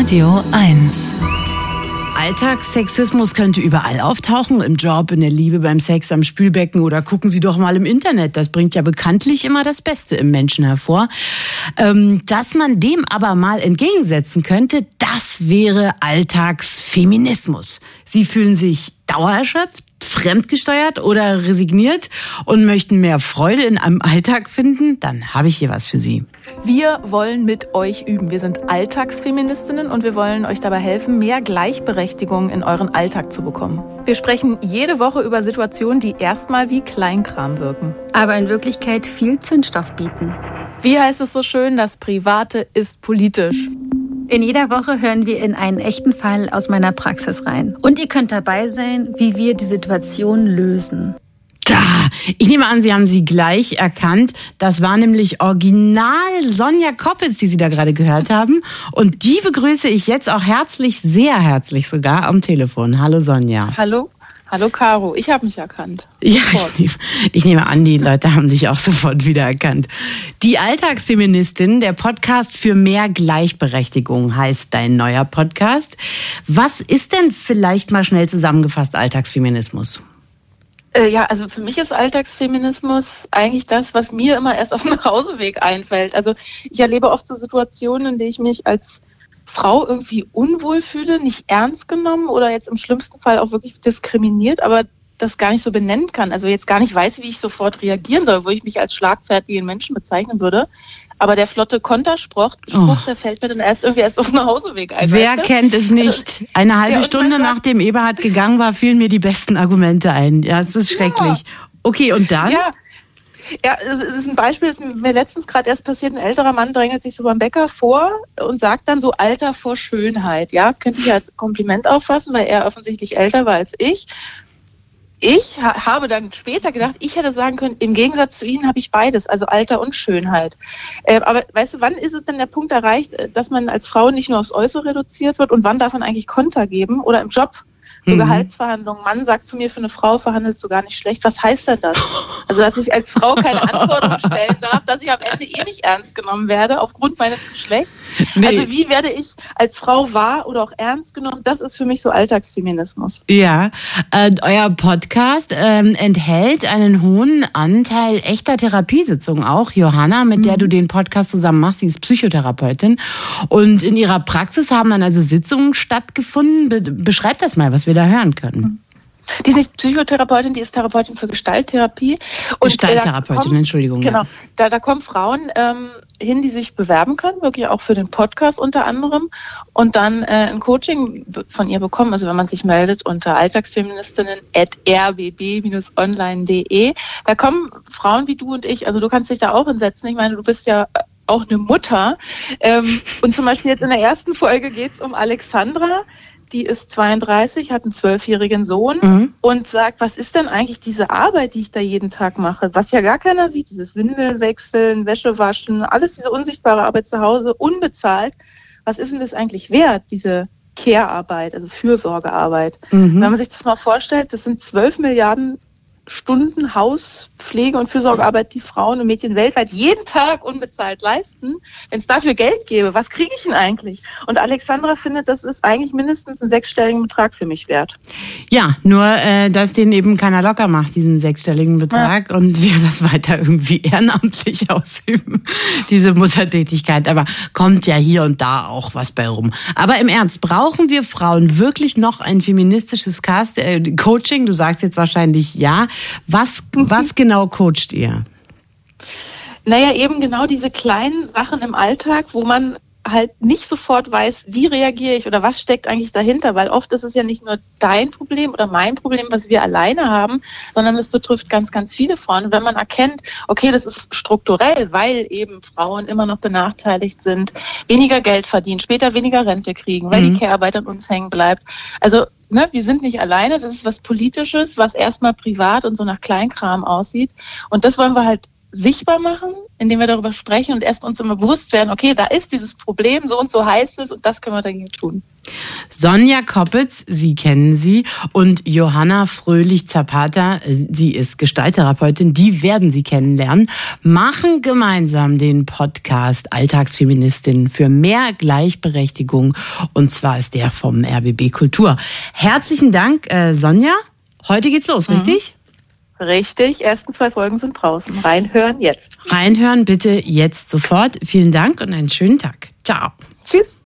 Radio 1. Alltagssexismus könnte überall auftauchen, im Job, in der Liebe, beim Sex, am Spülbecken oder gucken Sie doch mal im Internet. Das bringt ja bekanntlich immer das Beste im Menschen hervor. Dass man dem aber mal entgegensetzen könnte, das wäre Alltagsfeminismus. Sie fühlen sich dauererschöpft, fremdgesteuert oder resigniert und möchten mehr Freude in einem Alltag finden, dann habe ich hier was für Sie. Wir wollen mit euch üben. Wir sind Alltagsfeministinnen und wir wollen euch dabei helfen, mehr Gleichberechtigung in euren Alltag zu bekommen. Wir sprechen jede Woche über Situationen, die erstmal wie Kleinkram wirken, aber in Wirklichkeit viel Zündstoff bieten. Wie heißt es so schön, das Private ist politisch. In jeder Woche hören wir in einen echten Fall aus meiner Praxis rein. Und ihr könnt dabei sein, wie wir die Situation lösen. Ich nehme an, Sie haben sie gleich erkannt. Das war nämlich original Sonja Koppitz, die Sie da gerade gehört haben. Und die begrüße ich jetzt auch herzlich, sehr herzlich sogar am Telefon. Hallo Sonja. Hallo. Hallo Caro, ich habe mich erkannt. Ja, ich nehme an, die Leute haben dich auch sofort wiedererkannt. Die Alltagsfeministin, der Podcast für mehr Gleichberechtigung heißt dein neuer Podcast. Was ist denn vielleicht mal schnell zusammengefasst Alltagsfeminismus? Ja, also für mich ist Alltagsfeminismus eigentlich das, was mir immer erst auf dem Nachhauseweg einfällt. Also ich erlebe oft so Situationen, in denen ich mich als Frau irgendwie unwohl fühle, nicht ernst genommen oder jetzt im schlimmsten Fall auch wirklich diskriminiert, aber das gar nicht so benennen kann. Also jetzt gar nicht weiß, wie ich sofort reagieren soll, wo ich mich als schlagfertigen Menschen bezeichnen würde. Aber der flotte Konterspruch, der fällt mir dann erst auf den Nachhauseweg ein. Wer kennt es nicht? Eine halbe Stunde nachdem Eberhard gegangen war, fielen mir die besten Argumente ein. Ja, es ist schrecklich. Ja. Okay, und dann? Ja, es ist ein Beispiel, das ist mir letztens gerade erst passiert. Ein älterer Mann drängelt sich so beim Bäcker vor und sagt dann so Alter vor Schönheit. Ja, das könnte ich als Kompliment auffassen, weil er offensichtlich älter war als ich. Ich habe dann später gedacht, ich hätte sagen können, im Gegensatz zu Ihnen habe ich beides, also Alter und Schönheit. Aber weißt du, wann ist es denn der Punkt erreicht, dass man als Frau nicht nur aufs Äußere reduziert wird und wann darf man eigentlich Konter geben oder im Job? So Gehaltsverhandlungen. Mann sagt zu mir, für eine Frau verhandelst du gar nicht schlecht. Was heißt denn das? Also, dass ich als Frau keine Anforderungen stellen darf, dass ich am Ende nicht ernst genommen werde aufgrund meines Geschlechts. Nee. Also, wie werde ich als Frau wahr oder auch ernst genommen? Das ist für mich so Alltagsfeminismus. Ja, euer Podcast enthält einen hohen Anteil echter Therapiesitzungen auch. Johanna, mit der du den Podcast zusammen machst, sie ist Psychotherapeutin. Und in ihrer Praxis haben dann also Sitzungen stattgefunden. Beschreib das mal, was wir da hören können. Die ist nicht Psychotherapeutin, die ist Therapeutin für Gestalttherapie. Gestalttherapeutin, Entschuldigung. Genau, da kommen Frauen hin, die sich bewerben können, wirklich auch für den Podcast unter anderem und dann ein Coaching von ihr bekommen. Also wenn man sich meldet unter alltagsfeministinnen@rbb-online.de. Da kommen Frauen wie du und ich, also du kannst dich da auch hinsetzen. Ich meine, du bist ja auch eine Mutter. Und zum Beispiel jetzt in der ersten Folge geht es um Alexandra. Die ist 32, hat einen 12-jährigen Sohn und sagt, was ist denn eigentlich diese Arbeit, die ich da jeden Tag mache? Was ja gar keiner sieht, dieses Windeln wechseln, Wäsche waschen, alles diese unsichtbare Arbeit zu Hause, unbezahlt. Was ist denn das eigentlich wert, diese Care-Arbeit, also Fürsorgearbeit? Wenn man sich das mal vorstellt, das sind 12 Milliarden Stunden Hauspflege und Fürsorgearbeit, die Frauen und Mädchen weltweit jeden Tag unbezahlt leisten. Wenn es dafür Geld gäbe, was kriege ich denn eigentlich? Und Alexandra findet, das ist eigentlich mindestens einen 6-stelligen Betrag für mich wert. Ja, nur, dass den eben keiner locker macht, diesen 6-stelligen Betrag, und wir das weiter irgendwie ehrenamtlich ausüben, diese Muttertätigkeit. Aber kommt ja hier und da auch was bei rum. Aber im Ernst, brauchen wir Frauen wirklich noch ein feministisches Coaching? Du sagst jetzt wahrscheinlich ja. Was genau coacht ihr? Naja, eben genau diese kleinen Sachen im Alltag, wo man halt nicht sofort weiß, wie reagiere ich oder was steckt eigentlich dahinter, weil oft ist es ja nicht nur dein Problem oder mein Problem, was wir alleine haben, sondern es betrifft ganz, ganz viele Frauen. Und wenn man erkennt, okay, das ist strukturell, weil eben Frauen immer noch benachteiligt sind, weniger Geld verdienen, später weniger Rente kriegen, weil die Care-Arbeit an uns hängen bleibt. Also wir sind nicht alleine, das ist was Politisches, was erstmal privat und so nach Kleinkram aussieht. Und das wollen wir halt sichtbar machen, indem wir darüber sprechen und erst uns immer bewusst werden, okay, da ist dieses Problem, so und so heißt es und das können wir dagegen tun. Sonja Koppitz, Sie kennen sie, und Johanna Fröhlich-Zapata, sie ist Gestalttherapeutin, die werden Sie kennenlernen, machen gemeinsam den Podcast Alltagsfeministinnen für mehr Gleichberechtigung, und zwar ist der vom RBB Kultur. Herzlichen Dank, Sonja. Heute geht's los, richtig? Richtig, ersten 2 Folgen sind draußen. Reinhören jetzt. Reinhören bitte jetzt sofort. Vielen Dank und einen schönen Tag. Ciao. Tschüss.